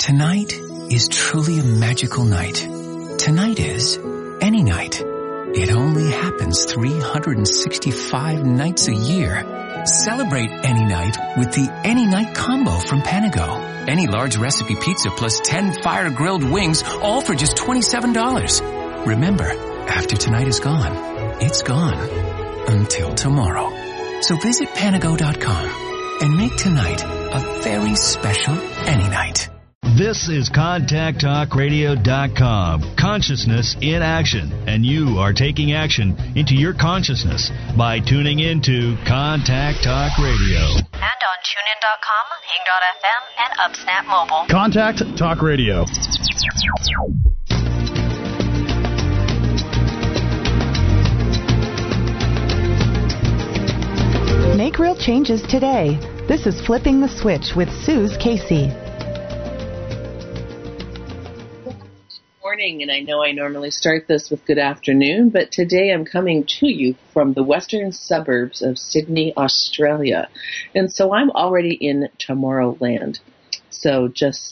Tonight is truly a magical night. Tonight is any night. It only happens 365 nights a year. Celebrate any night with the Any Night Combo from Panago. Any large recipe pizza plus 10 fire-grilled wings, all for just $27. Remember, after tonight is gone, it's gone. Until tomorrow. So visit Panago.com and make tonight a very special any night. This is ContactTalkRadio.com. Consciousness in action. And you are taking action into your consciousness by tuning into Contact Talk Radio. And on TuneIn.com, Hing.fm, and UpSnap Mobile. Contact Talk Radio. Make real changes today. This is Flipping the Switch with Suze Casey. Morning, and I know I normally start this with good afternoon, but today I'm coming to you from the western suburbs of Sydney, Australia. And so I'm already in Tomorrowland. So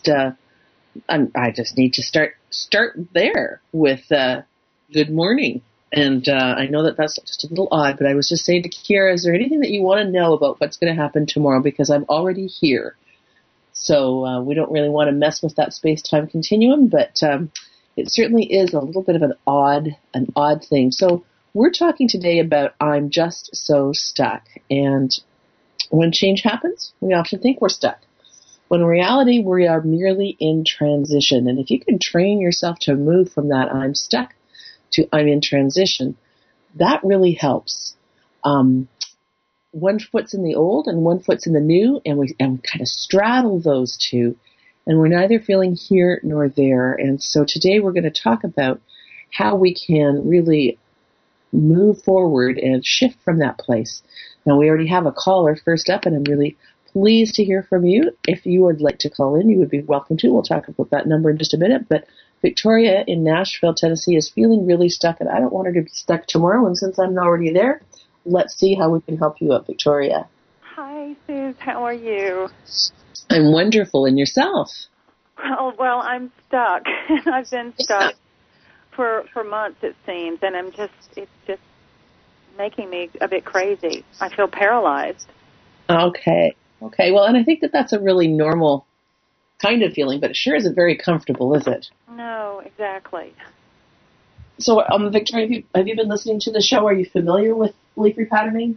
I just need to start there with good morning. And I know that's just a little odd, but I was just saying to Kira, is there anything that you want to know about what's going to happen tomorrow? Because I'm already here. So we don't really want to mess with that space-time continuum, but it certainly is a little bit of an odd thing. So we're talking today about I'm just so stuck. And when change happens, we often think we're stuck. When in reality, we are merely in transition. And if you can train yourself to move from that I'm stuck to I'm in transition, that really helps. One foot's in the old and one foot's in the new, and we kind of straddle those two, and we're neither feeling here nor there. And so today we're going to talk about how we can really move forward and shift from that place. Now, we already have a caller first up, and I'm really pleased to hear from you. If you would like to call in, you would be welcome to. We'll talk about that number in just a minute, but Victoria in Nashville, Tennessee is feeling really stuck, and I don't want her to be stuck tomorrow. And since I'm already there, let's see how we can help you out, Victoria. Hi, Suze. How are you? I'm wonderful. And yourself? Well, I'm stuck. I've been stuck for months, it seems, and it's just making me a bit crazy. I feel paralyzed. Okay. Well, and I think that's a really normal kind of feeling, but it sure isn't very comfortable, is it? No, exactly. So, Victoria, have you been listening to the show? Are you familiar with leaf repatterning?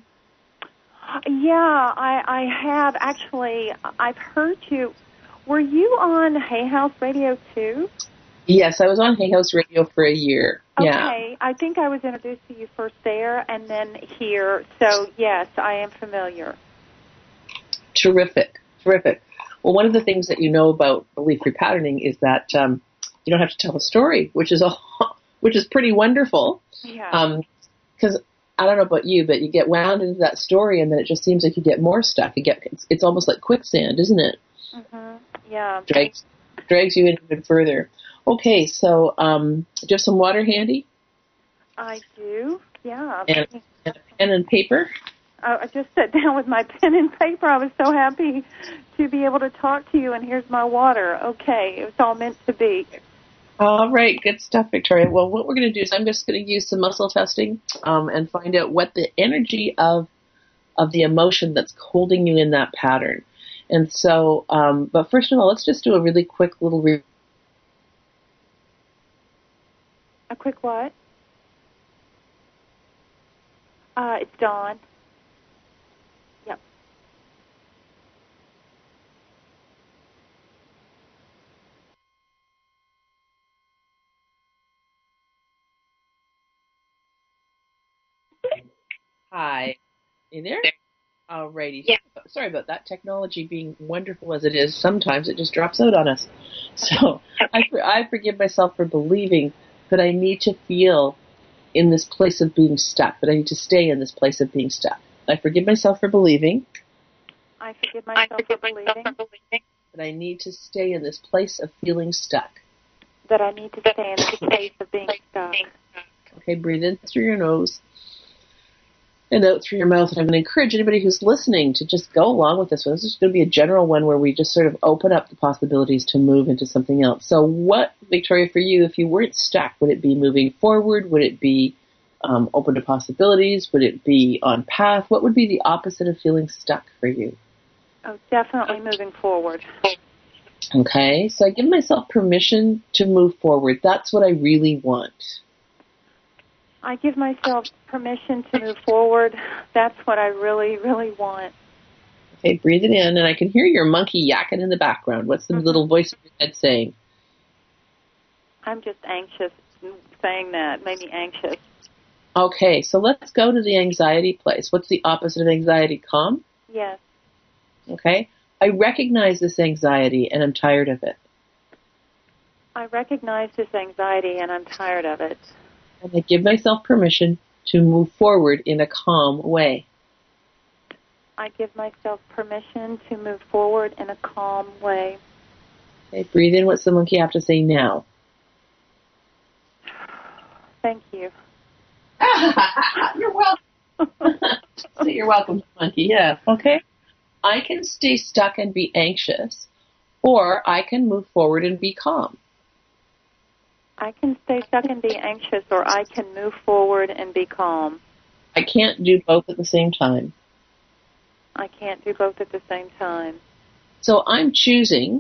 Yeah, I have. Actually, I've heard you. Were you on Hay House Radio too? Yes, I was on Hay House Radio for a year. Okay, yeah. I think I was introduced to you first there and then here. So, yes, I am familiar. Terrific. Well, one of the things that you know about leaf repatterning is that you don't have to tell a story, which is pretty wonderful. Yeah. Because I don't know about you, but you get wound into that story, and then it just seems like you get more stuck. It's almost like quicksand, isn't it? Mm-hmm. Yeah. Drags you in even further. Okay, so do you have some water handy? I do. Yeah. And a pen and paper. I just sat down with my pen and paper. I was so happy to be able to talk to you, and here's my water. Okay, it was all meant to be. All right, good stuff, Victoria. Well, what we're going to do is I'm just going to use some muscle testing and find out what the energy of the emotion that's holding you in that pattern. And so, but first of all, let's just do a really quick little A quick what? It's Dawn. Yep. Hi. You there? Alrighty. Yeah. Sorry about that. Technology being wonderful as it is, sometimes it just drops out on us. So I forgive myself for believing that I need to feel in this place of being stuck, that I need to stay in this place of being stuck. I forgive myself for believing. I forgive myself for believing. That I need to stay in this place of feeling stuck. That I need to stay in this place of being stuck. Okay, breathe in through your nose. and out through your mouth. And I'm going to encourage anybody who's listening to just go along with this one. This is going to be a general one where we just sort of open up the possibilities to move into something else. So what, Victoria, for you, if you weren't stuck, would it be moving forward? Would it be open to possibilities? Would it be on path? What would be the opposite of feeling stuck for you? Oh, definitely moving forward. Okay, so I give myself permission to move forward. That's what I really want. I give myself permission to move forward. That's what I really, really want. Okay, breathe it in, and I can hear your monkey yakking in the background. What's the little voice in your head saying? I'm just anxious. Saying that made me anxious. Okay, so let's go to the anxiety place. What's the opposite of anxiety? Calm? Yes. Okay. I recognize this anxiety, and I'm tired of it. I recognize this anxiety, and I'm tired of it. And I give myself permission to move forward in a calm way. I give myself permission to move forward in a calm way. Okay, breathe in. What's the monkey have to say now? Thank you. You're welcome. You're welcome, monkey. Yeah. Okay. I can stay stuck and be anxious, or I can move forward and be calm. I can stay stuck and be anxious, or I can move forward and be calm. I can't do both at the same time. I can't do both at the same time. So I'm choosing.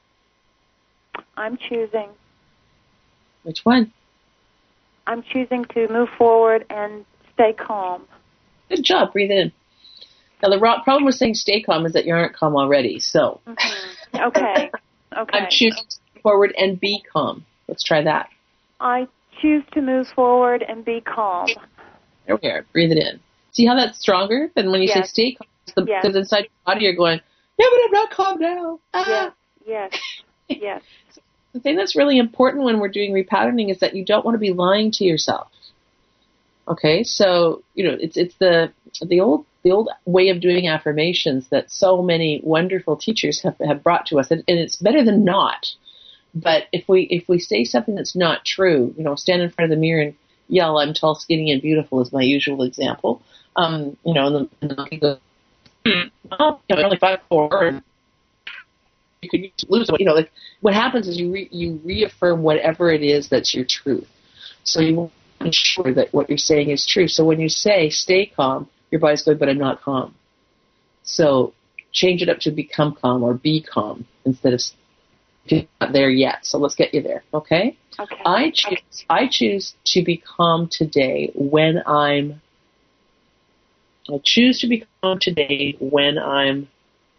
I'm choosing. Which one? I'm choosing to move forward and stay calm. Good job. Breathe it in. Now, the problem with saying stay calm is that you aren't calm already. So, Okay. I'm choosing to move forward and be calm. Let's try that. I choose to move forward and be calm. There we are. Breathe it in. See how that's stronger than when you say stay calm? Because inside your body you're going, yeah, but I'm not calm now. Ah. Yes. The thing that's really important when we're doing repatterning is that you don't want to be lying to yourself. Okay, so it's the old way of doing affirmations that so many wonderful teachers have brought to us, and it's better than not. But if we say something that's not true, stand in front of the mirror and yell, "I'm tall, skinny, and beautiful" is my usual example. And the monkey goes, "Oh, you're only 5'4", and you could lose it. What happens is you reaffirm whatever it is that's your truth. So you want to ensure that what you're saying is true. So when you say stay calm, your body's going, but I'm not calm. So change it up to become calm or be calm instead of you're not there yet. So let's get you there, okay? Okay. I choose to be calm today when I'm. I choose to be calm today when I'm.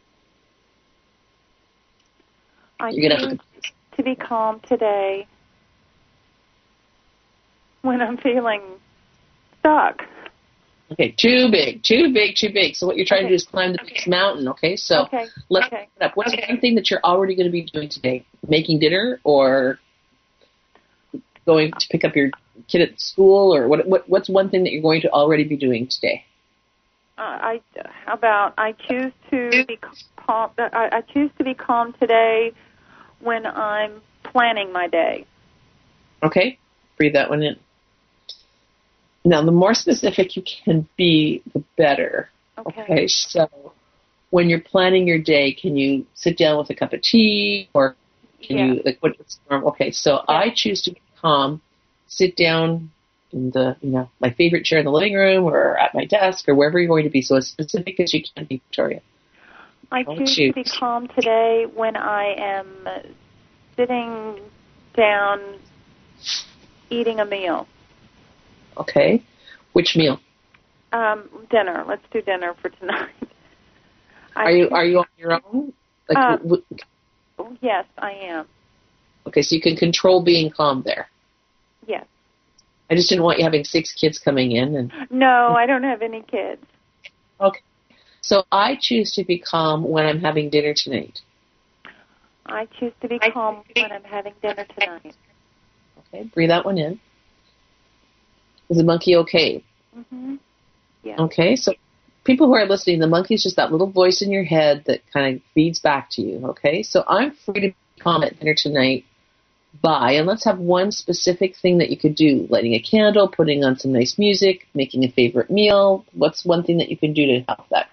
I choose to be calm today when I'm feeling stuck. Okay, too big. So what you're trying to do is climb the biggest mountain, okay? So let's put it up. What's one thing that you're already going to be doing today? Making dinner or going to pick up your kid at school, or what's one thing that you're going to already be doing today? I choose to be calm. I choose to be calm today when I'm planning my day. Okay, breathe that one in. Now, the more specific you can be, the better. Okay, so when you're planning your day, can you sit down with a cup of tea, or can you what's normal? Okay, so I choose to be calm, sit down in my favorite chair in the living room or at my desk or wherever you're going to be. So as specific as you can be, Victoria. I choose to be calm today when I am sitting down eating a meal. Okay. Which meal? Dinner. Let's do dinner for tonight. Are you on your own? Yes, I am. Okay, so you can control being calm there. Yes. I just didn't want you having 6 kids coming in. No, I don't have any kids. Okay. So I choose to be calm when I'm having dinner tonight. I choose to be calm when I'm having dinner tonight. Okay, breathe that one in. Is the monkey okay? Mm-hmm. Yeah. Okay, so people who are listening, the monkey is just that little voice in your head that kind of feeds back to you, okay? So I'm free to be calm at dinner tonight by, and let's have one specific thing that you could do, lighting a candle, putting on some nice music, making a favorite meal. What's one thing that you can do to help that?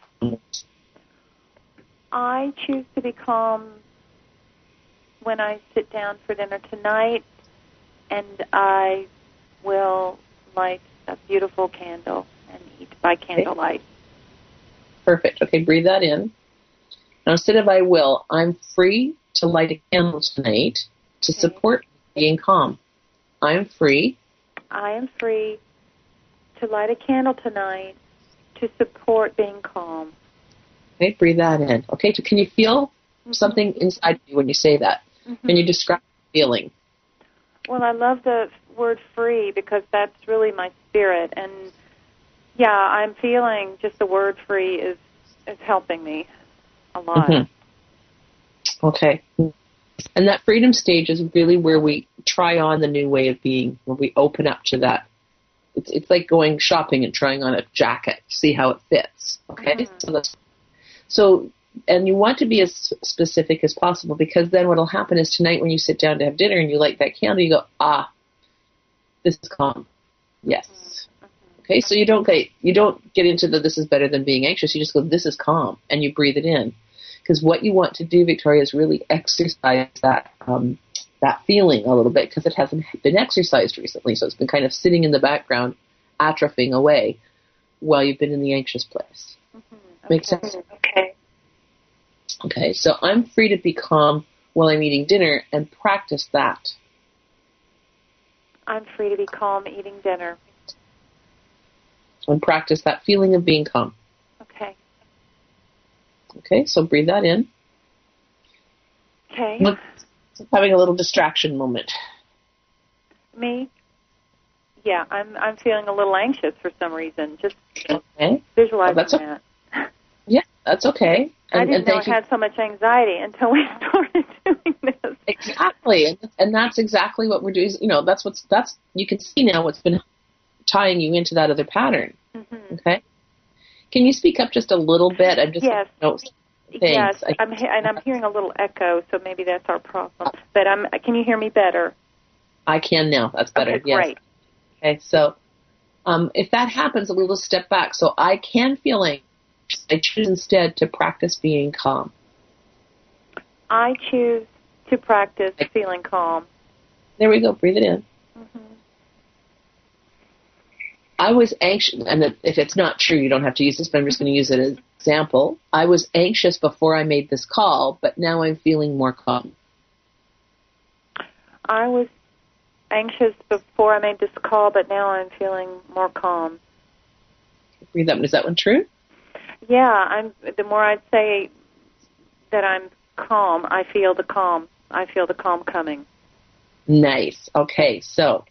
I choose to be calm when I sit down for dinner tonight, and I will light a beautiful candle and eat by candlelight. Perfect. Okay, breathe that in. Now instead of I will, I'm free to light a candle tonight to support being calm. I'm free. I am free to light a candle tonight to support being calm. Okay, breathe that in. Okay, so can you feel something inside you when you say that? Can you describe the feeling? Well, I love the word free because that's really my spirit. And, yeah, I'm feeling just the word free is helping me a lot. Okay. And that freedom stage is really where we try on the new way of being, where we open up to that. It's like going shopping and trying on a jacket, see how it fits. Okay? So, and you want to be as specific as possible, because then what will happen is tonight when you sit down to have dinner and you light that candle, you go, this is calm. Yes. Okay, so you don't get into the this is better than being anxious. You just go, this is calm, and you breathe it in. Because what you want to do, Victoria, is really exercise that feeling a little bit, because it hasn't been exercised recently. So it's been kind of sitting in the background, atrophying away while you've been in the anxious place. Makes sense? Okay, so I'm free to be calm while I'm eating dinner and practice that. I'm free to be calm eating dinner. And practice that feeling of being calm. Okay. Okay, so breathe that in. Okay. Having a little distraction moment. Me? Yeah, I'm feeling a little anxious for some reason. Just okay. Visualizing that. Yeah, that's okay. I didn't know I had so much anxiety until we started doing this. Exactly, and that's exactly what we're doing. You know, that's you can see now what's been tying you into that other pattern. Okay, can you speak up just a little bit? I'm just yes. Yes, I'm hearing a little echo, so maybe that's our problem. But can you hear me better? I can now. That's better. Okay, yes. Great. Okay, so if that happens, we'll just step back. So I can feel anxious. I choose instead to practice being calm. I choose to practice feeling calm. There we go. Breathe it in. I was anxious, and if it's not true, you don't have to use this, but I'm just going to use it as an example. I was anxious before I made this call, but now I'm feeling more calm. I was anxious before I made this call, but now I'm feeling more calm. Breathe up. Is that one true? Yeah, the more I say that I'm calm, I feel the calm. I feel the calm coming. Nice. Okay, so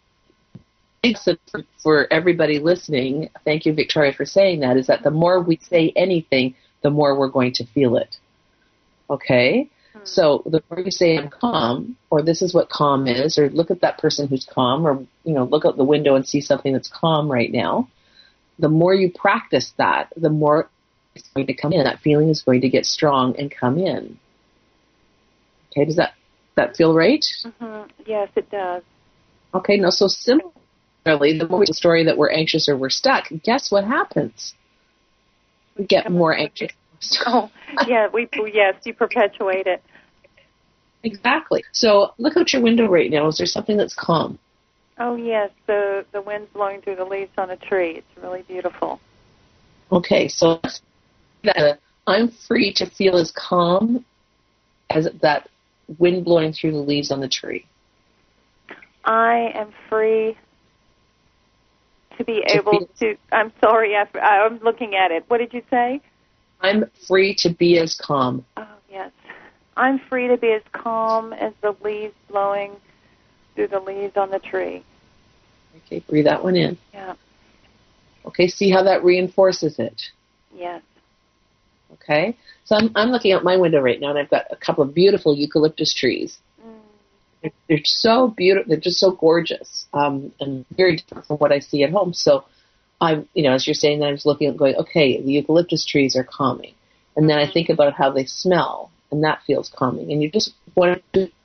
for everybody listening, thank you, Victoria, for saying that, is that the more we say anything, the more we're going to feel it. Okay? So the more you say I'm calm, or this is what calm is, or look at that person who's calm, or look out the window and see something that's calm right now, the more you practice that, the more it's going to come in. That feeling is going to get strong and come in. Okay, does that feel right? Yes, it does. Okay, now so similarly, the more we tell the story that we're anxious or we're stuck, guess what happens? We get more anxious. Oh, yeah, you perpetuate it. Exactly. So look out your window right now. Is there something that's calm? Oh, yes, the wind's blowing through the leaves on a tree. It's really beautiful. Okay, so I'm free to feel as calm as that wind blowing through the leaves on the tree. I am free to be able to... I'm sorry, I'm looking at it. What did you say? I'm free to be as calm. Oh, yes. I'm free to be as calm as the leaves blowing through the leaves on the tree. Okay, breathe that one in. Yeah. Okay, see how that reinforces it? Yes. Okay, so I'm looking out my window right now, and I've got a couple of beautiful eucalyptus trees. They're so beautiful. They're just so gorgeous, and very different from what I see at home. So I'm, as you're saying that, I was looking at going, okay, the eucalyptus trees are calming. And then I think about how they smell, and that feels calming. And you just want to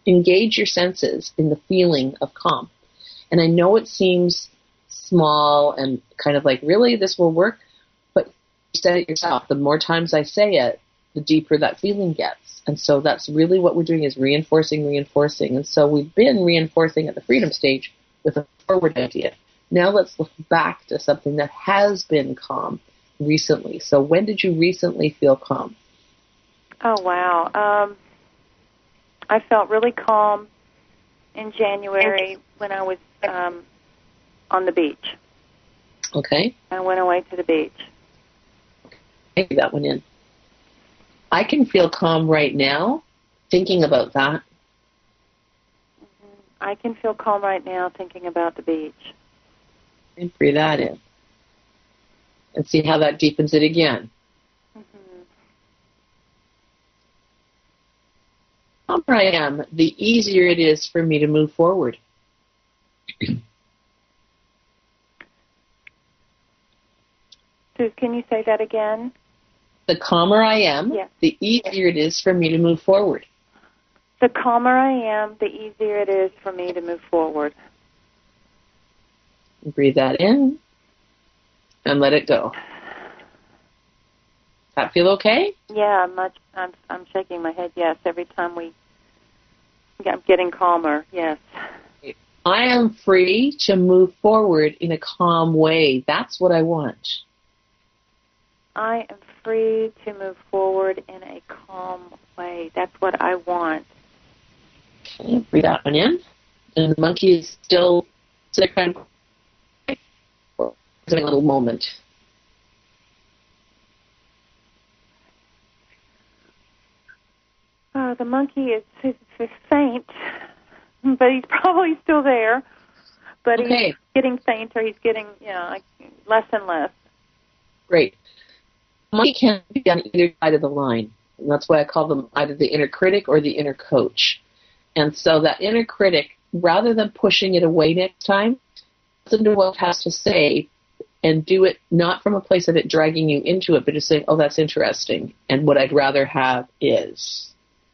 engage your senses in the feeling of calm. And I know it seems small and kind of like, really, this will work? But you said it yourself. The more times I say it, the deeper that feeling gets. And so that's really what we're doing, is reinforcing. And so we've been reinforcing at the freedom stage with a forward idea. Now let's look back to something that has been calm recently. So when did you recently feel calm? Oh, wow. I felt really calm in January when I was on the beach. Okay. I went away to the beach. Take that one in. I can feel calm right now thinking about that. Mm-hmm. I can feel calm right now thinking about the beach. And breathe that in. And see how that deepens it again. Mm-hmm. The calmer I am, the easier it is for me to move forward. Sue, can you say that again? The calmer I am, yes. the easier it is for me to move forward. The calmer I am, the easier it is for me to move forward. Breathe that in and let it go. That feel okay? Yeah, I'm shaking my head. Yes, every time I'm getting calmer. Yes. I am free to move forward in a calm way. That's what I want. I am free to move forward in a calm way. That's what I want. Okay, breathe that one in. And the monkey is still sitting having a little moment. The monkey is faint, but he's probably still there. But okay. He's getting fainter. He's getting, less and less. Great. The monkey can be on either side of the line. And that's why I call them either the inner critic or the inner coach. And so that inner critic, rather than pushing it away next time, listen to what it has to say and do it not from a place of it dragging you into it, but just saying, oh, that's interesting. And what I'd rather have is.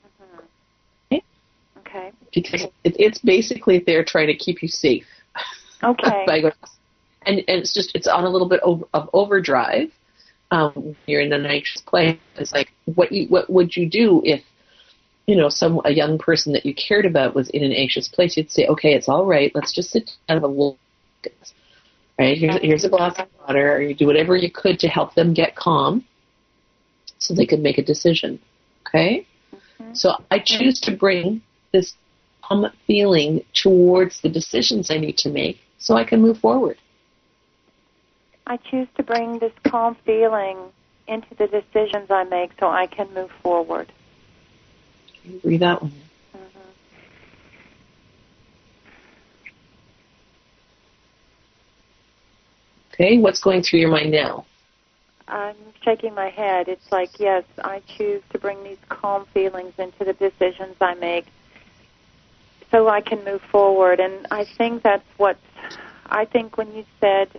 Okay. Because it's basically there trying to keep you safe. Okay. And it's on a little bit of overdrive. You're in an anxious place. It's like, what would you do if, a young person that you cared about was in an anxious place? You'd say, okay, it's all right. Let's just sit down and have a look at this. Right? Here's a glass of water. Or you do whatever you could to help them get calm so they could make a decision. Okay? Mm-hmm. So I choose to bring this calm feeling towards the decisions I need to make so I can move forward. I choose to bring this calm feeling into the decisions I make so I can move forward. Can you breathe out one? Mm-hmm. Okay, what's going through your mind now? I'm shaking my head. It's like, yes, I choose to bring these calm feelings into the decisions I make so I can move forward. And I think that's I think when you said,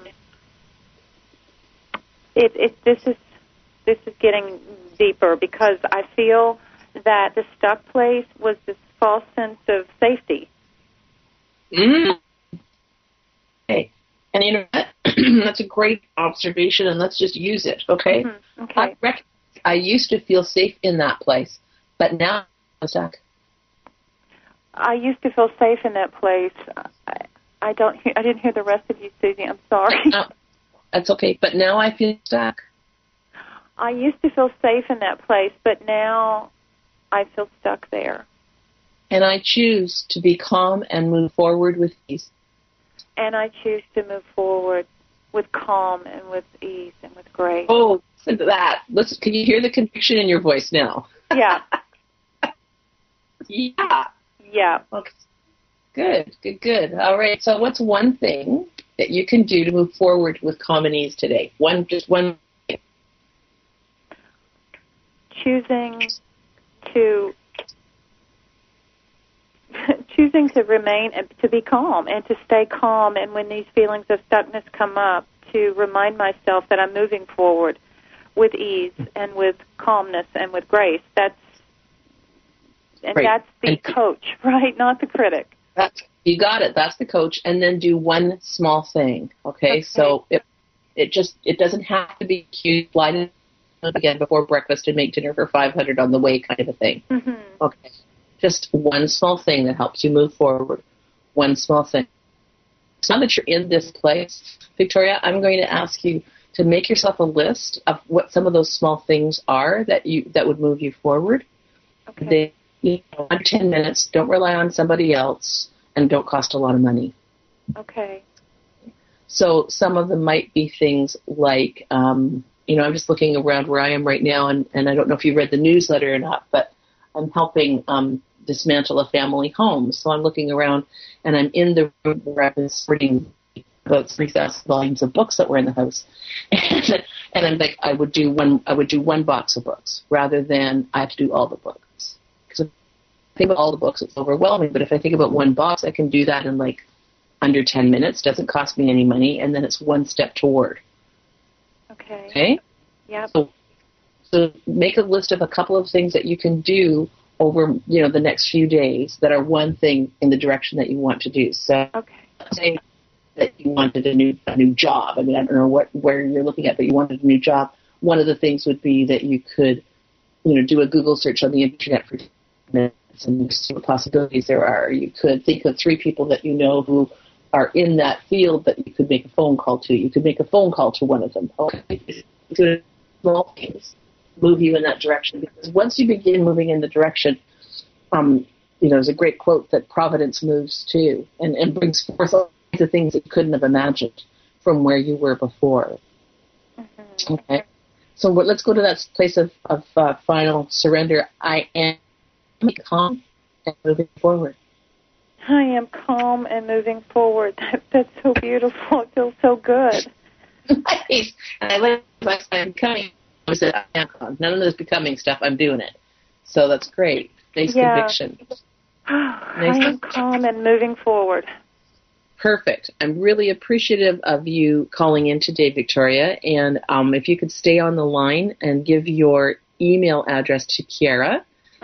this is getting deeper, because I feel that the stuck place was this false sense of safety. Mm. Okay. And that's a great observation, and let's just use it, okay? Mm-hmm. Okay. I used to feel safe in that place, but now I'm stuck. I used to feel safe in that place. I didn't hear the rest of you, Susie. I'm sorry. No, that's okay, but now I feel stuck. I used to feel safe in that place, but now I feel stuck there. And I choose to be calm and move forward with ease. And I choose to move forward with calm and with ease and with grace. Oh, listen to that. Listen, can you hear the conviction in your voice now? Yeah. Yeah. Yeah. Okay. Good. All right. So what's one thing that you can do to move forward with calm and ease today? Just one thing. Choosing to remain and to be calm and to stay calm, and when these feelings of stuckness come up, to remind myself that I'm moving forward with ease and with calmness and with grace. And right. That's the coach, right? Not the critic. You got it. That's the coach. And then do one small thing. Okay. So it doesn't have to be cute. Fly to again before breakfast and make dinner for 500 on the way kind of a thing. Mm-hmm. Okay. Just one small thing that helps you move forward. One small thing. So now that you're in this place, Victoria, I'm going to ask you to make yourself a list of what some of those small things are that would move you forward. Okay. Under 10 minutes, don't rely on somebody else, and don't cost a lot of money. Okay. So some of them might be things like, I'm just looking around where I am right now, and I don't know if you read the newsletter or not, but I'm helping dismantle a family home. So I'm looking around, and I'm in the room where I've been sorting about 3,000 volumes of books that were in the house, and I'm like, I would do one box of books rather than I have to do all the books. Because if I think about all the books, it's overwhelming. But if I think about one box, I can do that in like under 10 minutes. Doesn't cost me any money, and then it's one step toward. Okay. Yep. So make a list of a couple of things that you can do over, the next few days that are one thing in the direction that you want to do. So, say that you wanted a new job. I mean, I don't know where you're looking at, but you wanted a new job. One of the things would be that you could, do a Google search on the internet for 10 minutes and see what possibilities there are. You could think of 3 people that you know who are in that field that you could make a phone call to. You could make a phone call to one of them. Okay. Small things move you in that direction, because once you begin moving in the direction, there's a great quote that Providence moves too and brings forth all the things that you couldn't have imagined from where you were before. Mm-hmm. Okay. So let's go to that place of final surrender. I am calm and moving forward. I am calm and moving forward. That's so beautiful. It feels so good. Nice. And I like last time becoming. I said, I am calm. None of this becoming stuff. I'm doing it. So that's great. Nice conviction. I am calm and moving forward. Perfect. I'm really appreciative of you calling in today, Victoria. And if you could stay on the line and give your email address to Kiara,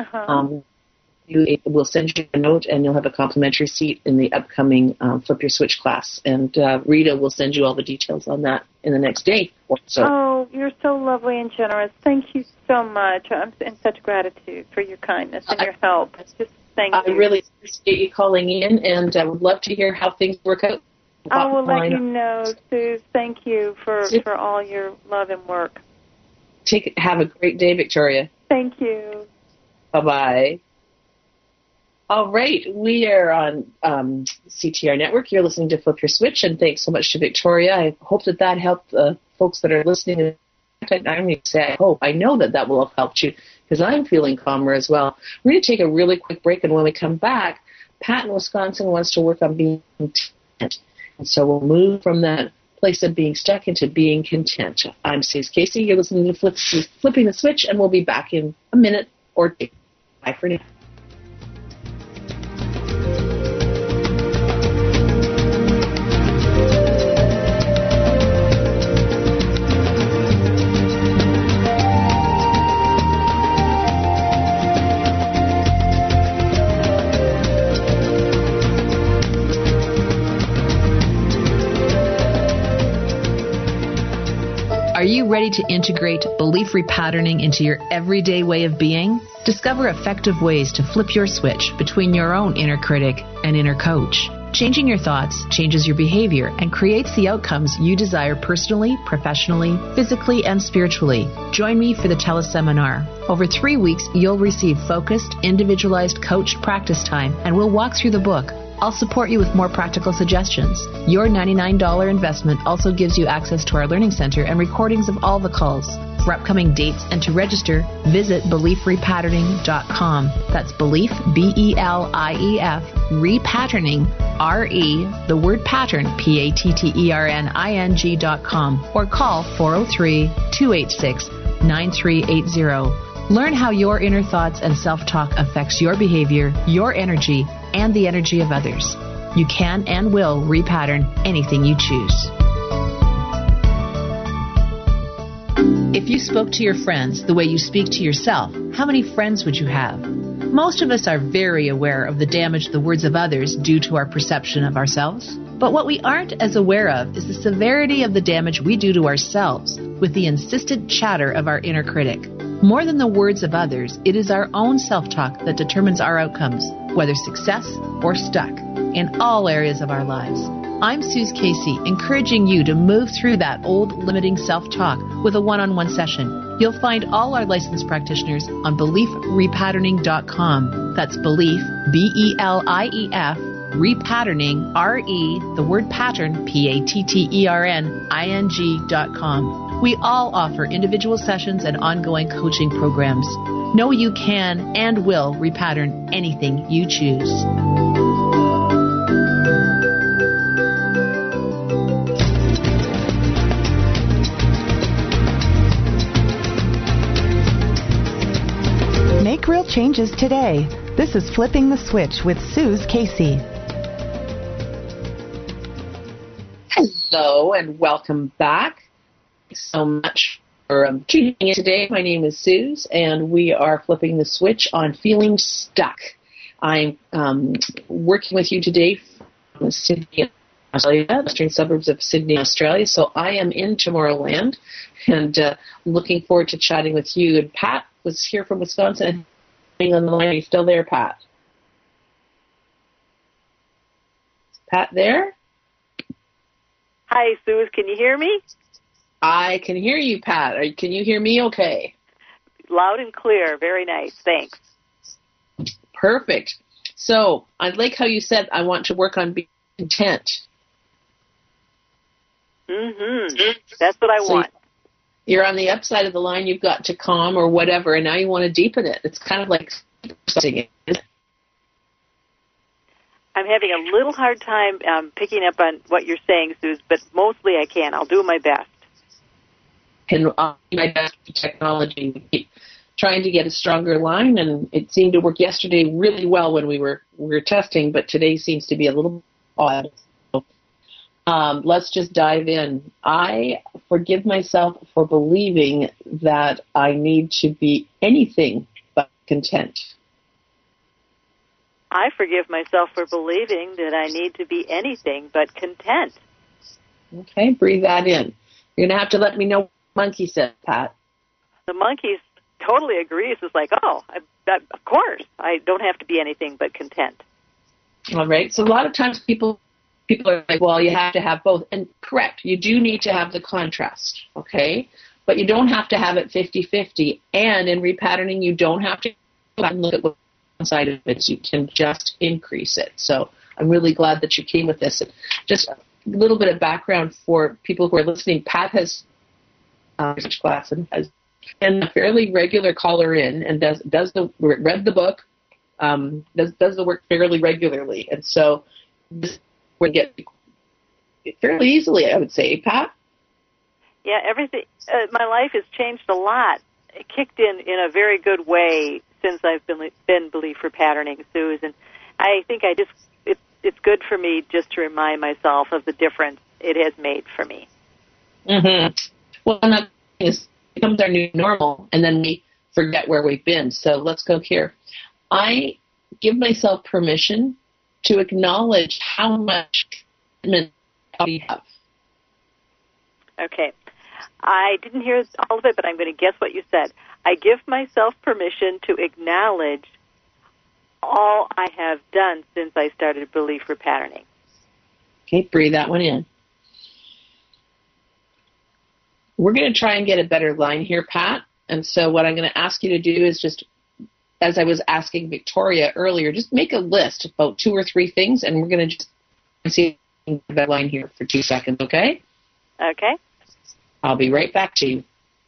we'll send you a note, and you'll have a complimentary seat in the upcoming Flip Your Switch class. And Rita will send you all the details on that in the next day or so. Oh, you're so lovely and generous. Thank you so much. I'm in such gratitude for your kindness and your help. Just thank you. I really appreciate you calling in, and I would love to hear how things work out. I will let you know, Sue. Thank you for all your love and work. Have a great day, Victoria. Thank you. Bye-bye. All right, we are on CTR Network. You're listening to Flip Your Switch, and thanks so much to Victoria. I hope that helped folks that are listening. I don't even say I hope. I know that will have helped you, because I'm feeling calmer as well. We're going to take a really quick break, and when we come back, Pat in Wisconsin wants to work on being content. And so we'll move from that place of being stuck into being content. I'm Suze Casey. You're listening to Flipping the Switch, and we'll be back in a minute or two. Bye for now. Are you ready to integrate belief repatterning into your everyday way of being? Discover effective ways to flip your switch between your own inner critic and inner coach. Changing your thoughts changes your behavior and creates the outcomes you desire personally, professionally, physically, and spiritually. Join me for the teleseminar. Over 3 weeks, you'll receive focused, individualized coached practice time, and we'll walk through the book. I'll support you with more practical suggestions. Your $99 investment also gives you access to our learning center and recordings of all the calls. For upcoming dates and to register, visit beliefrepatterning.com. That's belief, B-E-L-I-E-F, repatterning, R-E, the word pattern, P-A-T-T-E-R-N-I-N-G.com, or call 403-286-9380. Learn how your inner thoughts and self-talk affects your behavior, your energy, and the energy of others. You can and will repattern anything you choose. If you spoke to your friends the way you speak to yourself, how many friends would you have? Most of us are very aware of the damage the words of others do to our perception of ourselves. But what we aren't as aware of is the severity of the damage we do to ourselves with the insistent chatter of our inner critic. More than the words of others, it is our own self-talk that determines our outcomes, whether success or stuck, in all areas of our lives. I'm Suze Casey, encouraging you to move through that old limiting self-talk with a one-on-one session. You'll find all our licensed practitioners on BeliefRepatterning.com. That's Belief, B-E-L-I-E-F, Repatterning, R-E, the word pattern, P-A-T-T-E-R-N-I-N-G.com. We all offer individual sessions and ongoing coaching programs. Know you can and will repattern anything you choose. Make real changes today. This is Flipping the Switch with Suze Casey. Hello and welcome back. Thanks so much for tuning in today. My name is Suze, and we are flipping the switch on feeling stuck. I'm working with you today from Sydney, Australia, the western suburbs of Sydney, Australia. So I am in Tomorrowland, and looking forward to chatting with you. And Pat was here from Wisconsin. On the line, are you still there, Pat? Pat there? Hi, Suze. Can you hear me? I can hear you, Pat. Can you hear me okay? Loud and clear. Very nice. Thanks. Perfect. So I like how you said I want to work on being content. Mm-hmm. That's what I want. You're on the upside of the line. You've got to calm or whatever, and now you want to deepen it. It's kind of like singing. I'm having a little hard time picking up on what you're saying, Suze, but mostly I can. I'll do my best. And I'll do my best with technology. Trying to get a stronger line, and it seemed to work yesterday really well when we were testing, but today seems to be a little odd. Let's just dive in. I forgive myself for believing that I need to be anything but content. I forgive myself for believing that I need to be anything but content. Okay, breathe that in. You're going to have to let me know what the monkey said, Pat. The monkey totally agrees. It's like, of course, I don't have to be anything but content. All right. So a lot of times people are like, well, you have to have both. And correct, you do need to have the contrast, okay? But you don't have to have it 50-50. And in repatterning, you don't have to look at one side of it. You can just increase it. So I'm really glad that you came with this. Just a little bit of background for people who are listening. Pat has research class and has been a fairly regular caller in and read the book, does the work fairly regularly. And so this would get fairly easily, I would say, Pat. Yeah, everything. My life has changed a lot. It kicked in a very good way since I've been Belief Repatterning, Suze, and I think it's good for me just to remind myself of the difference it has made for me. Mm-hmm. Well, that becomes our new normal, and then we forget where we've been. So let's go here. I give myself permission to acknowledge how much commitment we have. Okay. I didn't hear all of it, but I'm going to guess what you said. I give myself permission to acknowledge all I have done since I started Belief Repatterning. Okay, breathe that one in. We're going to try and get a better line here, Pat. And so what I'm going to ask you to do is just, as I was asking Victoria earlier, just make a list about 2 or 3 things, and we're going to just see that line here for 2 seconds, okay? Okay. I'll be right back to you.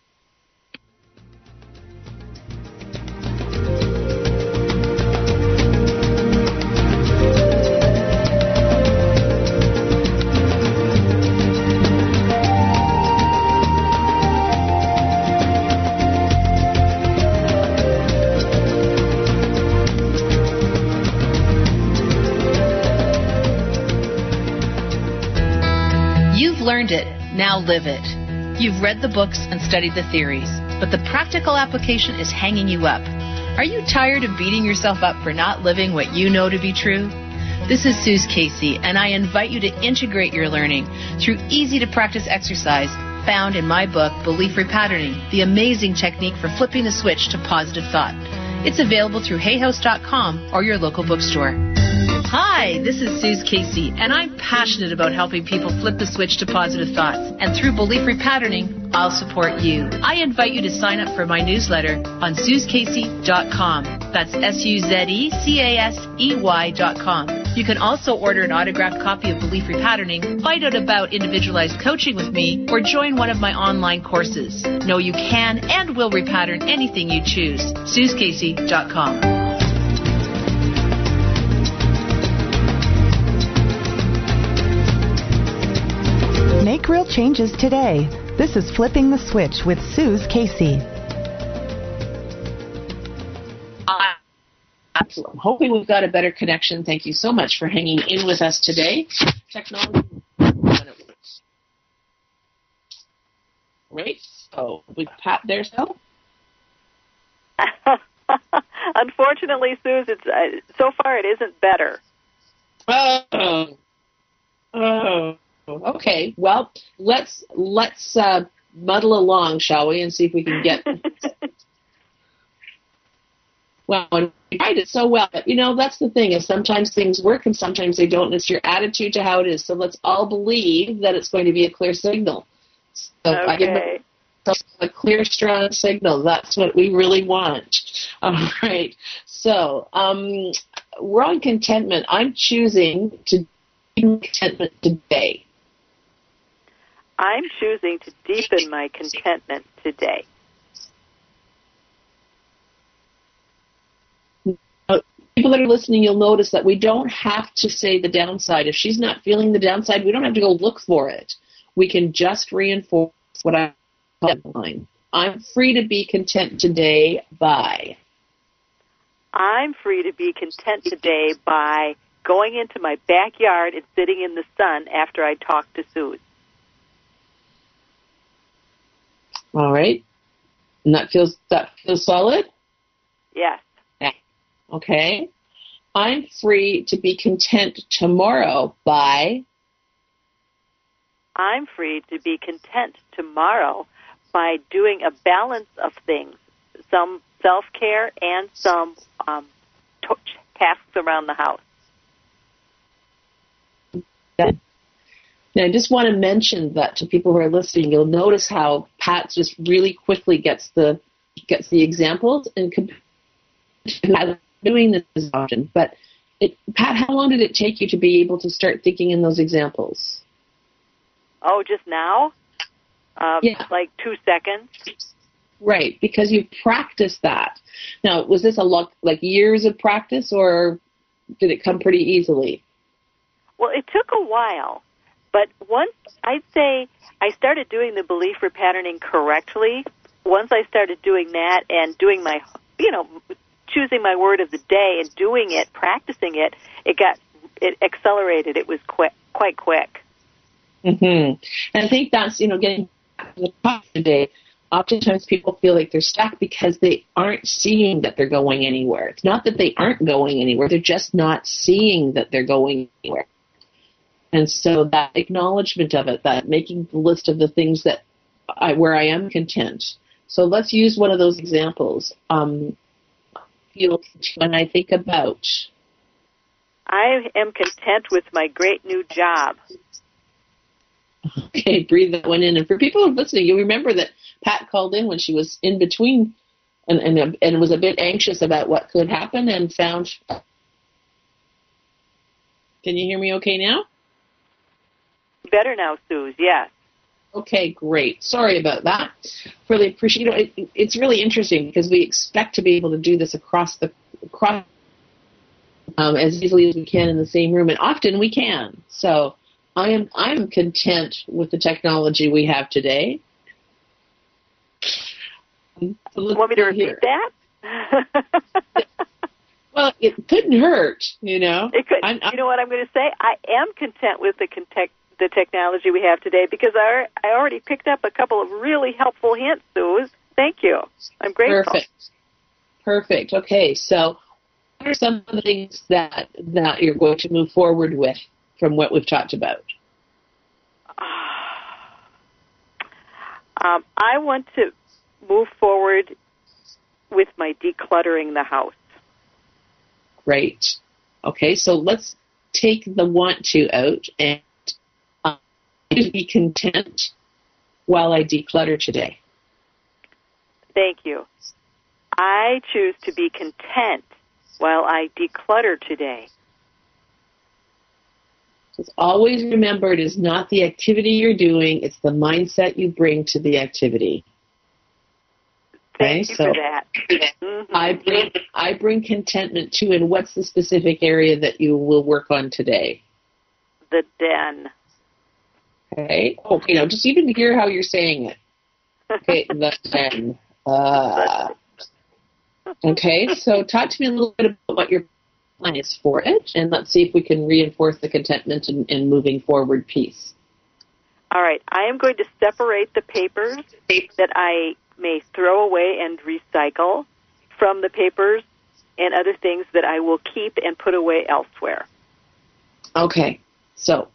You've learned it. Now live it. You've read the books and studied the theories, but the practical application is hanging you up. Are you tired of beating yourself up for not living what you know to be true? This is Suze Casey, and I invite you to integrate your learning through easy-to-practice exercise found in my book, Belief Repatterning, the amazing technique for flipping the switch to positive thought. It's available through hayhouse.com or your local bookstore. Hi, this is Suze Casey, and I'm passionate about helping people flip the switch to positive thoughts. And through Belief Repatterning, I'll support you. I invite you to sign up for my newsletter on SuzeCasey.com. That's SuzeCasey.com. You can also order an autographed copy of Belief Repatterning, find out about individualized coaching with me, or join one of my online courses. Know you can and will repattern anything you choose. SuzeCasey.com. Make real changes today. This is Flipping the Switch with Suze Casey. I'm hoping we've got a better connection. Thank you so much for hanging in with us today. Technology when it works. Right? So we Pat there, so? Unfortunately, Suze, it's so far it isn't better. Oh. Okay. Well, let's muddle along, shall we, and see if we can get. Well, we tried it so well, but that's the thing is sometimes things work and sometimes they don't. And it's your attitude to how it is. So let's all believe that it's going to be a clear signal. So okay. I give a clear, strong signal. That's what we really want. All right. So we're on contentment. I'm choosing to deepen contentment today. I'm choosing to deepen my contentment today. People that are listening, you'll notice that we don't have to say the downside. If she's not feeling the downside, we don't have to go look for it. We can just reinforce what I call line. I'm free to be content today by. I'm free to be content today by going into my backyard and sitting in the sun after I talk to Suze. All right. And that feels solid? Yes. Okay. I'm free to be content tomorrow by. I'm free to be content tomorrow by doing a balance of things, some self-care and some tasks around the house. Good. Now, I just want to mention that to people who are listening. You'll notice how Pat just really quickly gets the examples and doing this often. But Pat, how long did it take you to be able to start thinking in those examples? Oh, just now? Yeah. Like 2 seconds. Right, because you practiced that. Now, was this like years of practice, or did it come pretty easily? Well, it took a while. But once I'd say I started doing the belief repatterning correctly, once I started doing that and doing my, choosing my word of the day and doing it, practicing it, it accelerated. It was quite quick. Mm-hmm. And I think that's, getting back to the topic today, oftentimes people feel like they're stuck because they aren't seeing that they're going anywhere. It's not that they aren't going anywhere. They're just not seeing that they're going anywhere. And so that acknowledgement of it, that making the list of the things that where I am content. So let's use one of those examples. When I think about. I am content with my great new job. Okay, breathe that one in. And for people who are listening, you'll remember that Pat called in when she was in between and was a bit anxious about what could happen and found. Can you hear me okay now? Better now, Suze, yes. Okay, great. Sorry about that. Really appreciate it. It's really interesting because we expect to be able to do this across as easily as we can in the same room, and often we can. So I'm content with the technology we have today. Want me to repeat that? Well, it couldn't hurt, It could. You know what I'm going to say? I am content with the technology we have today because I already picked up a couple of really helpful hints, Suze. Thank you. I'm grateful. Perfect. Okay, so what are some of the things that you're going to move forward with from what we've talked about? I want to move forward with my decluttering the house. Great. Okay, so let's take the want to out and be content while I declutter today. Thank you. I choose to be content while I declutter today. Just always remember, it is not the activity you're doing, it's the mindset you bring to the activity. Thank you for that. Mm-hmm. I bring contentment too, and what's the specific area that you will work on today? The den. Okay. Oh, just even to hear how you're saying it. Okay, the den. Okay, so talk to me a little bit about what your plan is for it, and let's see if we can reinforce the contentment and moving forward piece. All right, I am going to separate the papers that I may throw away and recycle from the papers and other things that I will keep and put away elsewhere. Okay, so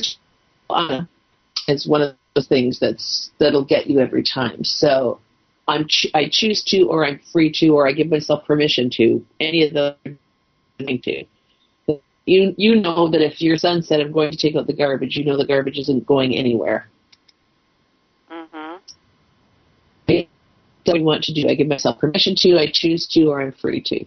it's one of the things that'll get you every time. So I choose to, or I'm free to, or I give myself permission to, any of those to. You know that if your son said, I'm going to take out the garbage, you know the garbage isn't going anywhere. Mm-hmm. What do I want to do? I give myself permission to, I choose to, or I'm free to.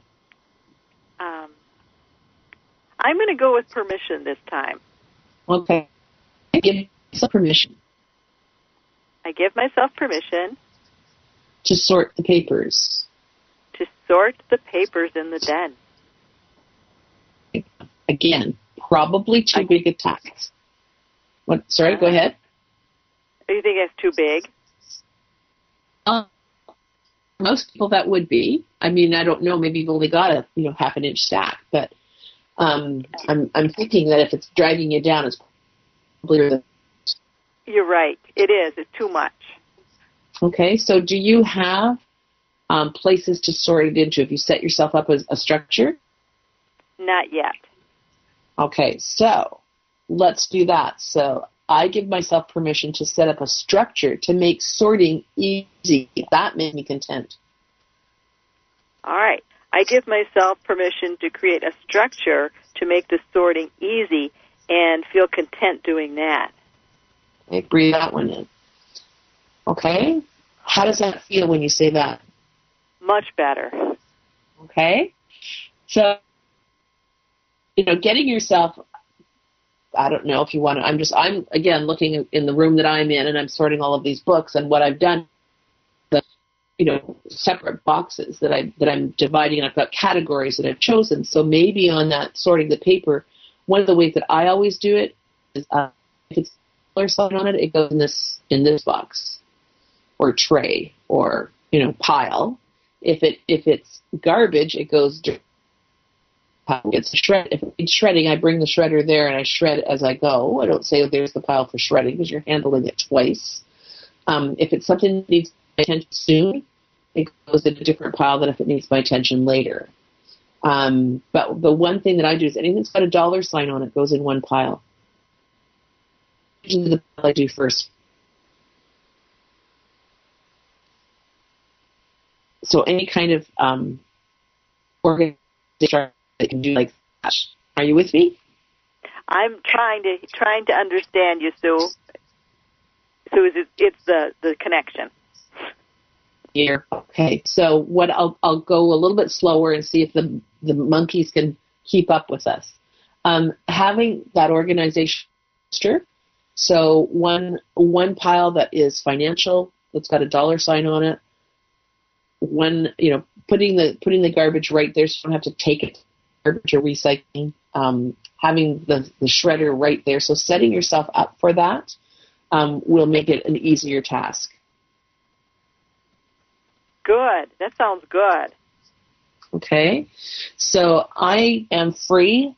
I'm going to go with permission this time. Okay. I give myself permission. I give myself permission. To sort the papers. To sort the papers in the den. Again, probably too big a task. What? Sorry, go ahead. Do you think that's too big? Most people that would be. I mean, I don't know. Maybe you've only got a half an inch stack, but I'm thinking that if it's dragging you down, it's probably. You're right. It is. It's too much. Okay. So, do you have places to sort it into? Have you set yourself up as a structure? Not yet. Okay. So, let's do that. So, I give myself permission to set up a structure to make sorting easy. That made me content. All right. I give myself permission to create a structure to make the sorting easy and feel content doing that. Okay, breathe that one in. Okay. How does that feel when you say that? Much better. Okay. So, getting yourself, I don't know if you want to, I'm again looking in the room that I'm in and I'm sorting all of these books, and what I've done, separate boxes that I'm dividing, and I've got categories that I've chosen. So maybe on that sorting the paper, one of the ways that I always do it is if it's color sign on it, it goes in this box or tray or pile. If it's garbage, it goes. It's if it's shredding, I bring the shredder there and I shred as I go. I don't say, there's the pile for shredding, because you're handling it twice. If it's something that needs my attention soon, it goes in a different pile than if it needs my attention later. But the one thing that I do is anything that's got a dollar sign on it goes in one pile. Usually the pile I do first. So any kind of organization that can do like that. Are you with me? I'm trying to understand you, Sue. So it's the connection. Yeah. Okay. So what I'll go a little bit slower and see if the monkeys can keep up with us. Having that organization. So one pile that is financial, that's got a dollar sign on it. One, putting the garbage right there, so you don't have to take it to garbage or recycling. Having the shredder right there. So setting yourself up for that will make it an easier task. Good. That sounds good. Okay. So I am free.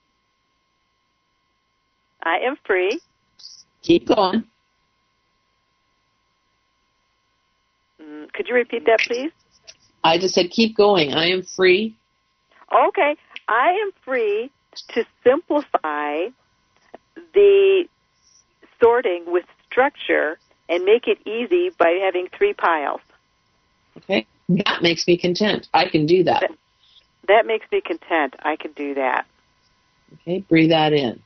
I am free. Keep going. Could you repeat that, please? I just said keep going. I am free. Okay. I am free to simplify the sorting with structure and make it easy by having 3 piles. Okay. That makes me content. I can do that. That makes me content. I can do that. Okay. Breathe that in.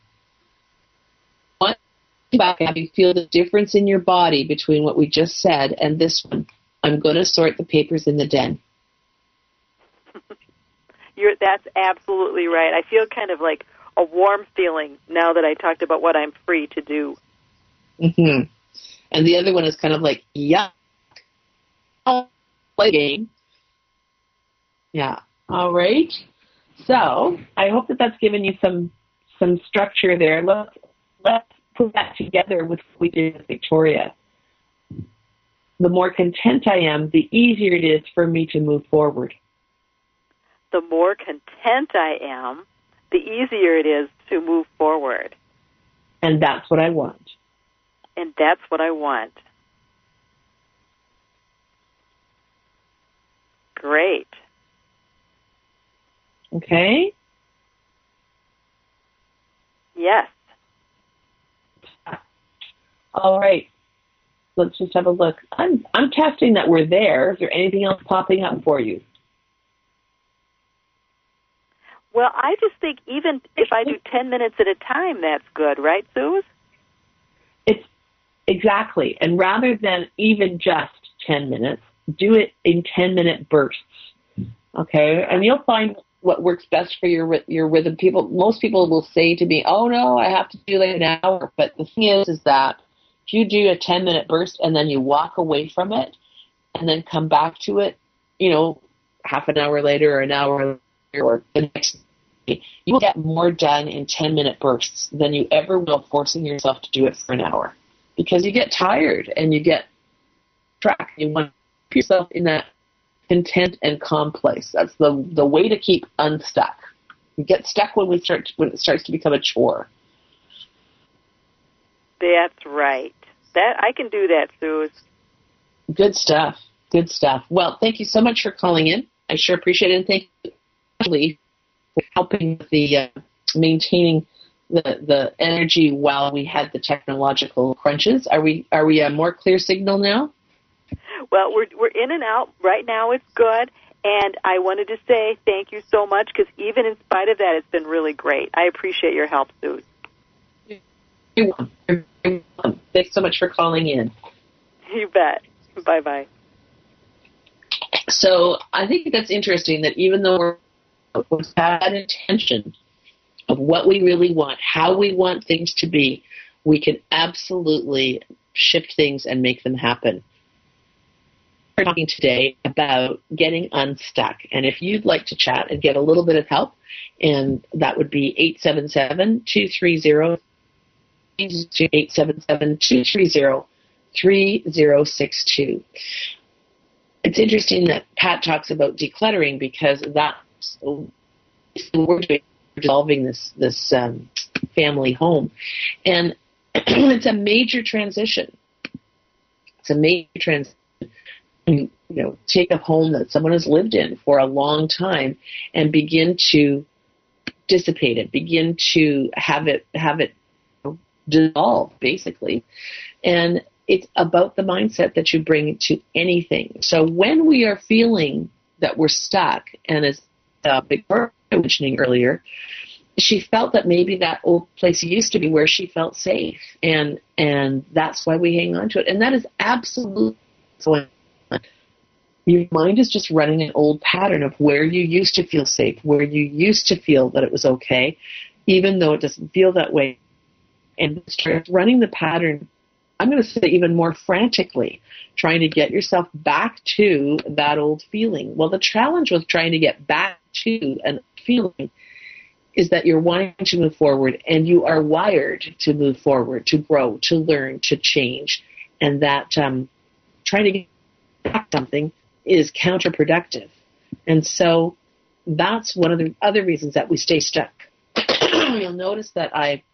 Back, have you feel the difference in your body between what we just said and this one? I'm going to sort the papers in the den. That's absolutely right. I feel kind of like a warm feeling now that I talked about what I'm free to do. Mm-hmm. And the other one is kind of like, yuck. Play game. Yeah. All right. So I hope that that's given you some structure there. Let's put that together with what we did with Victoria. The more content I am, the easier it is for me to move forward. The more content I am, the easier it is to move forward. And that's what I want. And that's what I want. Great. Okay? Yes. All right. Let's just have a look. I'm testing that we're there. Is there anything else popping up for you? Well, I just think even if I do 10 minutes at a time, that's good, right, Suze? It's exactly. And rather than even just 10 minutes, do it in 10-minute bursts. Okay? And you'll find what works best for your rhythm. Most people will say to me, oh, no, I have to do like an hour. But the thing is that if you do a 10-minute burst and then you walk away from it and then come back to it, half an hour later or an hour later or the next day, you will get more done in 10-minute bursts than you ever will forcing yourself to do it for an hour. Because you get tired and you get trapped. You want to keep yourself in that content and calm place. That's the way to keep unstuck. You get stuck when it starts to become a chore. That's right. I can do that, Suze. Good stuff. Good stuff. Well, thank you so much for calling in. I sure appreciate it. And thank you for helping with the maintaining the energy while we had the technological crunches. Are we a more clear signal now? Well, we're in and out. Right now it's good. And I wanted to say thank you so much because even in spite of that, it's been really great. I appreciate your help, Suze. You're welcome. Thanks so much for calling in. You bet. Bye-bye. So I think that's interesting that even though we've had that intention of what we really want, how we want things to be, we can absolutely shift things and make them happen. We're talking today about getting unstuck. And if you'd like to chat and get a little bit of help, and that would be 877-230 877-230-3062. It's interesting that Pat talks about decluttering because that's we're dissolving this family home, and it's a major transition. It's a major transition. Take a home that someone has lived in for a long time and begin to dissipate it, begin to have it dissolve, basically. And it's about the mindset that you bring to anything. So when we are feeling that we're stuck, and as Victoria was mentioning earlier, she felt that maybe that old place used to be where she felt safe, and that's why we hang on to it. And that is absolutely so. Your mind is just running an old pattern of where you used to feel safe, where you used to feel that it was okay, even though it doesn't feel that way. And start running the pattern, I'm going to say even more frantically, trying to get yourself back to that old feeling. Well, the challenge with trying to get back to a feeling is that you're wanting to move forward, and you are wired to move forward, to grow, to learn, to change, and that trying to get back to something is counterproductive. And so that's one of the other reasons that we stay stuck. You'll notice that I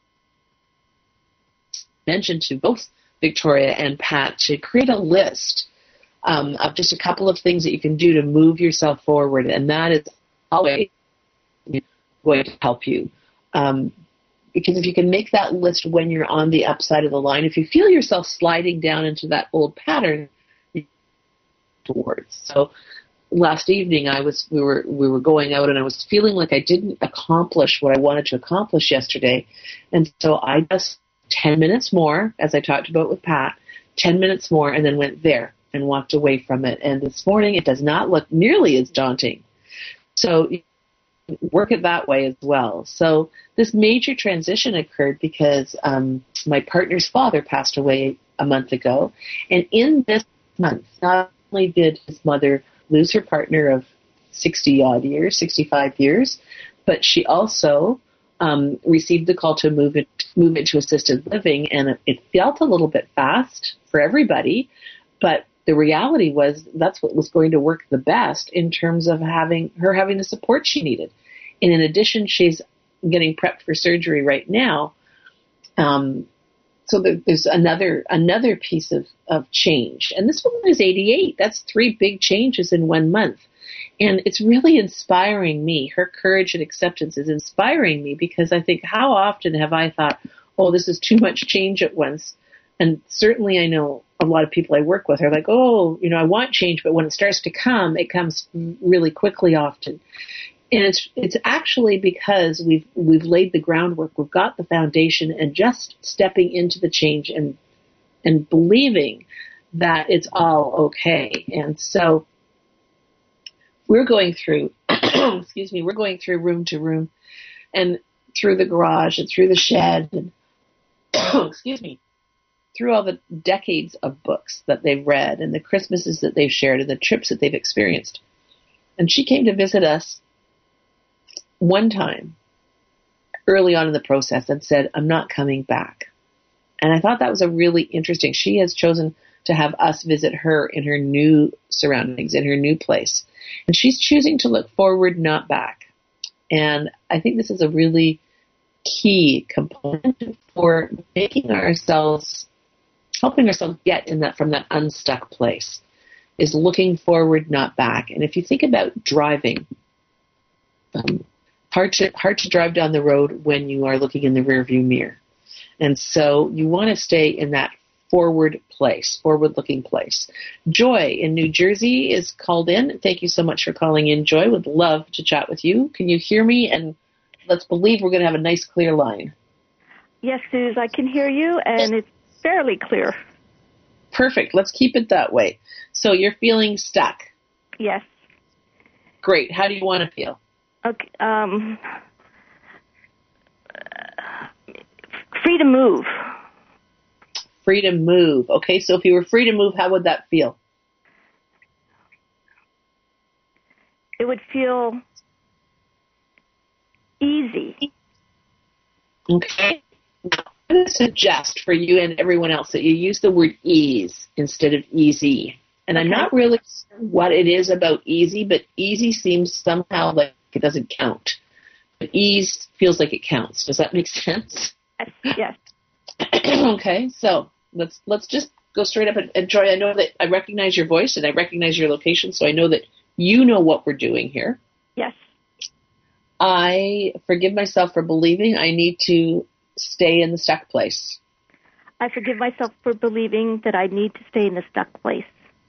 mentioned to both Victoria and Pat to create a list of just a couple of things that you can do to move yourself forward, and that is always going to help you. Because if you can make that list when you're on the upside of the line, if you feel yourself sliding down into that old pattern, towards. So last evening we were going out, and I was feeling like I didn't accomplish what I wanted to accomplish yesterday, and so I just 10 minutes more, as I talked about with Pat, 10 minutes more, and then went there and walked away from it. And this morning, it does not look nearly as daunting. So work it that way as well. So this major transition occurred because my partner's father passed away a month ago. And in this month, not only did his mother lose her partner of 65 years, but she also received the call to move into assisted living. And it felt a little bit fast for everybody, but the reality was that's what was going to work the best in terms of having the support she needed. And in addition, she's getting prepped for surgery right now. So there's another piece of change. And this woman is 88. That's 3 big changes in 1 month. And it's really inspiring me. Her courage and acceptance is inspiring me, because I think, how often have I thought, oh, this is too much change at once? And certainly I know a lot of people I work with are like, oh, I want change, but when it starts to come, it comes really quickly often. And it's actually because we've laid the groundwork, we've got the foundation, and just stepping into the change and believing that it's all okay. And so we're going through, we're going through room to room and through the garage and through the shed and, through all the decades of books that they've read and the Christmases that they've shared and the trips that they've experienced. And she came to visit us one time early on in the process and said, I'm not coming back. And I thought that was a really interesting. She has chosen to have us visit her in her new surroundings, in her new place. And she's choosing to look forward, not back. And I think this is a really key component for helping ourselves get in that, from that unstuck place, is looking forward, not back. And if you think about driving, hard to drive down the road when you are looking in the rearview mirror. And so you want to stay in that forward-looking place. Joy in New Jersey is called in. Thank you so much for calling in, Joy. Would love to chat with you. Can you hear me? And let's believe we're going to have a nice, clear line. Yes, Suze, I can hear you, and it's fairly clear. Perfect. Let's keep it that way. So you're feeling stuck? Yes. Great. How do you want to feel? Okay. Free to move. Free to move. Okay, so if you were free to move, how would that feel? It would feel easy. Okay. Now, I'm going to suggest for you and everyone else that you use the word ease instead of easy. And I'm not really sure what it is about easy, but easy seems somehow like it doesn't count. But ease feels like it counts. Does that make sense? Yes. Okay, so let's just go straight up and Joy, I know that I recognize your voice and I recognize your location, so I know that you know what we're doing here. Yes. I forgive myself for believing I need to stay in the stuck place. I forgive myself for believing that I need to stay in the stuck place.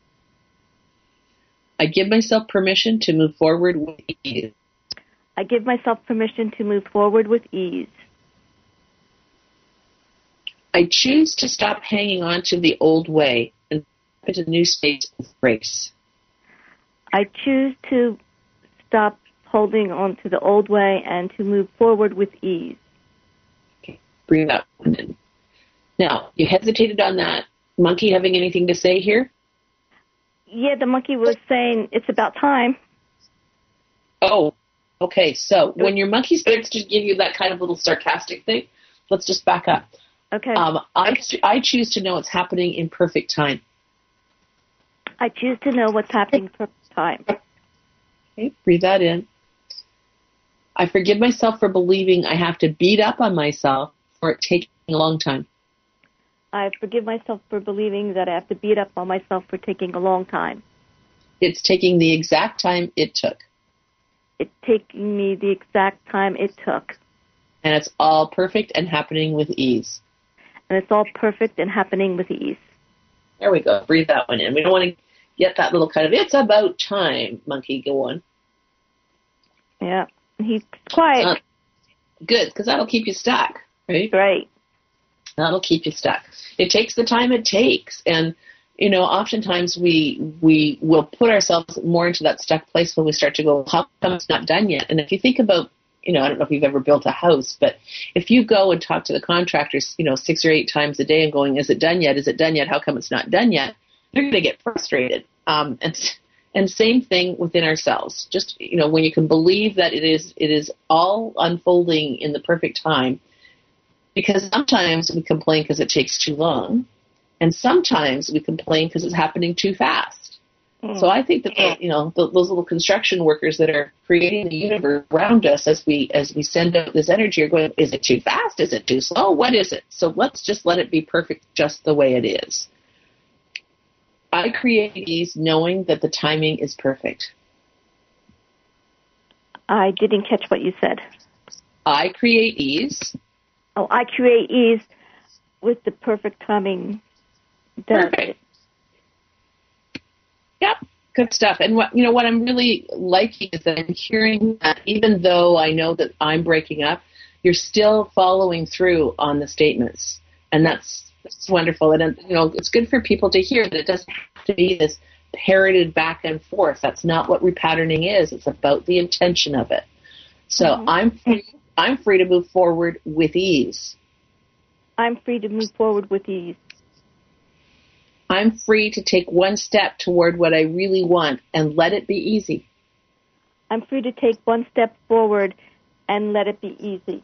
I give myself permission to move forward with ease. I give myself permission to move forward with ease. I choose to stop hanging on to the old way and step into new space with grace. I choose to stop holding on to the old way and to move forward with ease. Okay, bring that one in. Now, you hesitated on that. Monkey having anything to say here? Yeah, the monkey was saying it's about time. Oh, okay. So when your monkey starts to give you that kind of little sarcastic thing, let's just back up. Okay. I choose to know what's happening in perfect time. I choose to know what's happening in perfect time. Okay, breathe that in. I forgive myself for believing I have to beat up on myself for it taking a long time. I forgive myself for believing that I have to beat up on myself for taking a long time. It's taking the exact time it took. It's taking me the exact time it took. And it's all perfect and happening with ease. And it's all perfect and happening with ease. There we go. Breathe that one in. We don't want to get that little kind of, it's about time, monkey. Go on. Yeah. He's quiet. Good, because that'll keep you stuck, right? Right. That'll keep you stuck. It takes the time it takes. And, you know, oftentimes we will put ourselves more into that stuck place when we start to go, how come it's not done yet? And if you think about, you know, I don't know if you've ever built a house, but if you go and talk to the contractors, you know, 6 or 8 times a day and going, is it done yet? Is it done yet? How come it's not done yet? They're going to get frustrated. And same thing within ourselves. Just, you know, when you can believe that it is all unfolding in the perfect time, because sometimes we complain because it takes too long, and sometimes we complain because it's happening too fast. So I think that, you know, those little construction workers that are creating the universe around us as we send out this energy are going, is it too fast? Is it too slow? What is it? So let's just let it be perfect just the way it is. I create these knowing that the timing is perfect. I didn't catch what you said. I create ease. Oh, I create ease with the perfect timing. Perfect. Yep, good stuff. And what I'm really liking is that I'm hearing that even though I know that I'm breaking up, you're still following through on the statements, and that's wonderful. And you know, it's good for people to hear that it doesn't have to be this parroted back and forth. That's not what repatterning is. It's about the intention of it. So I'm free to move forward with ease. I'm free to move forward with ease. I'm free to take one step toward what I really want and let it be easy. I'm free to take one step forward and let it be easy.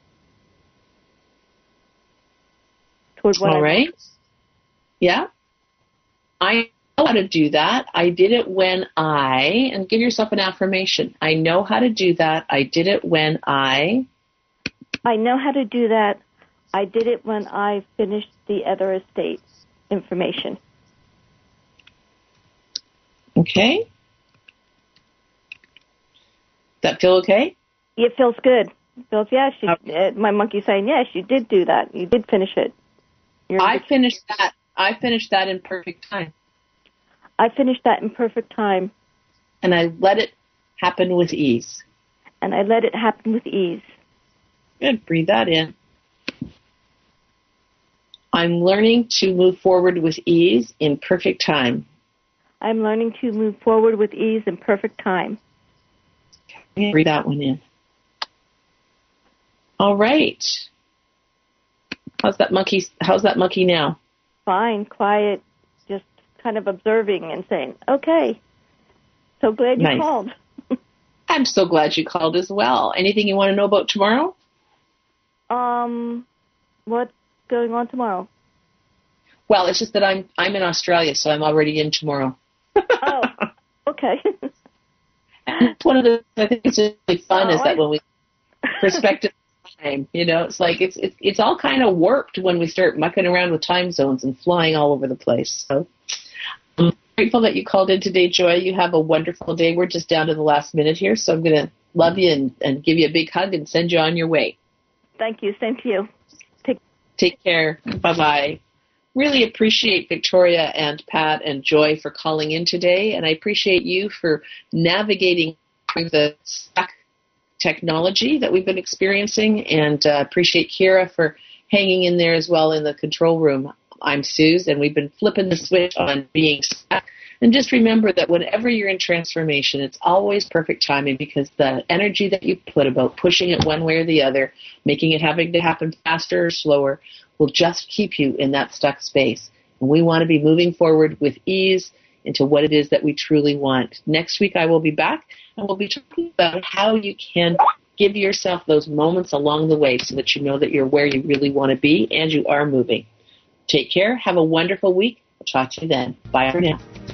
Toward what All right. Yeah. I know how to do that. I did it when and give yourself an affirmation. I know how to do that. I did it when I know how to do that. I did it when I finished the other estate information. Okay. That feel okay? It feels good. It feels, yes. My monkey's saying, yes, you did do that. You did finish it. I finished that in perfect time. I finished that in perfect time. And I let it happen with ease. And I let it happen with ease. Good. Breathe that in. I'm learning to move forward with ease in perfect time. I'm learning to move forward with ease in perfect time. Breathe that one in. All right. How's that monkey now? Fine, quiet, just kind of observing and saying, okay, so glad you called. I'm so glad you called as well. Anything you want to know about tomorrow? What's going on tomorrow? Well, it's just that I'm in Australia, so I'm already in tomorrow. Oh, okay. One of the I think it's really fun is that when we perspective time, it's like it's all kind of warped when we start mucking around with time zones and flying all over the place. So I'm grateful that you called in today, Joy. You have a wonderful day. We're just down to the last minute here, so I'm going to love you and give you a big hug and send you on your way. Thank you. Same to you. Take care. Bye-bye. Really appreciate Victoria and Pat and Joy for calling in today, and I appreciate you for navigating through the stuck technology that we've been experiencing, and appreciate Kira for hanging in there as well in the control room. I'm Suze, and we've been flipping the switch on being stuck. And just remember that whenever you're in transformation, it's always perfect timing, because the energy that you put about pushing it one way or the other, making it having to happen faster or slower, will just keep you in that stuck space. And we want to be moving forward with ease into what it is that we truly want. Next week I will be back, and we'll be talking about how you can give yourself those moments along the way so that you know that you're where you really want to be and you are moving. Take care. Have a wonderful week. I'll talk to you then. Bye for now.